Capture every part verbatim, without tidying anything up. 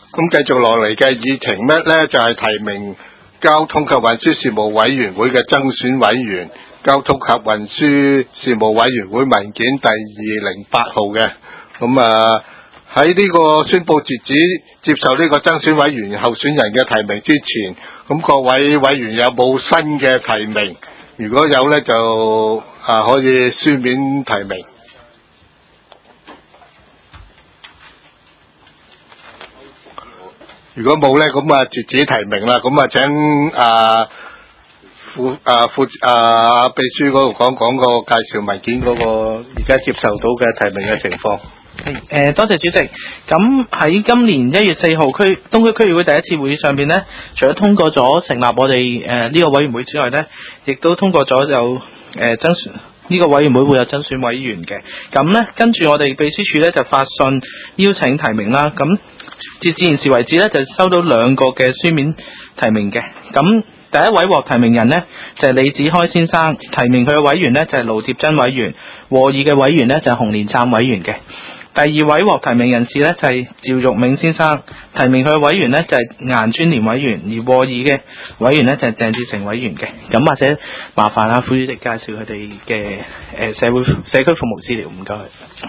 咁繼續落嚟嘅議程咩咧？就係、是、提名交通及運輸事務委員會嘅增選委員，交通及運輸事務委員會文件第二零八號嘅。咁啊喺呢個宣佈截止接受呢個增選委員候選人嘅提名之前，咁各位委員有冇新嘅提名？如果有咧，就啊可以書面提名。如果冇咧，咁啊截止提名啦。咁啊請啊副啊副啊秘書嗰度講講個介紹文件嗰個而家接受到嘅提名嘅情況。 係誒，多謝主席。咁喺今年一月四號區東區區議會第一次會議上邊呢，除咗通過咗成立我哋誒呢個委員會之外呢，亦都通過咗有誒增選呢個委員會會有增選委員嘅。咁呢，跟住我哋秘書處呢就發信邀請提名啦。咁截至現時為止呢，就收到兩個嘅書面提名嘅。咁第一位獲提名人呢，就係、是、李子開先生，提名佢嘅委員呢，就係、是、盧貼珍委員，和議嘅委員呢，就係、是、洪連燦委員嘅。第二位獲提名人士呢，就係、是、趙玉銘先生，提名佢嘅委員呢，就係、是、顏尊廉委員，而和議嘅委員呢，就係、是、鄭志成委員嘅。咁或者麻煩啊副主席介紹佢哋嘅誒社會社區服務資料，唔該。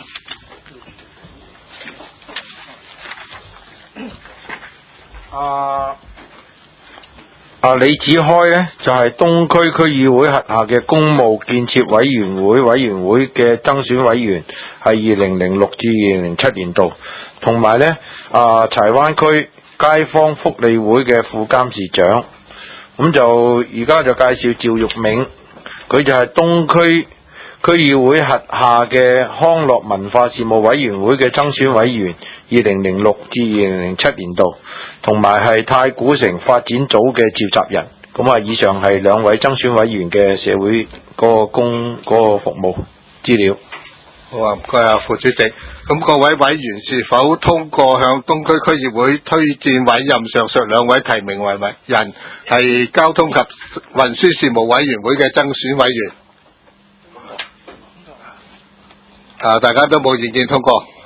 啊啊李子開呢，就係、是、東區區議會轄下嘅公務建設委員會委員會嘅增選委員，係二零零六至二零零七年度，同埋呢啊柴灣區街坊福利會嘅副監事長。咁就而家就介紹趙玉銘，佢就係東區區議會轄下嘅康樂文化事務委員會嘅增選委員，二零零六至二零零七年度，同埋係太古城發展組嘅召集人。咁啊，以上係兩位增選委員嘅社會嗰個公嗰、嗰個服務資料。 好啊，唔該啊，副主席。咁各位委員是否通過向東區區議會推薦委任上述兩位提名為人，係交通及運輸事務委員會嘅增選委員？啊，大家都冇意見通過。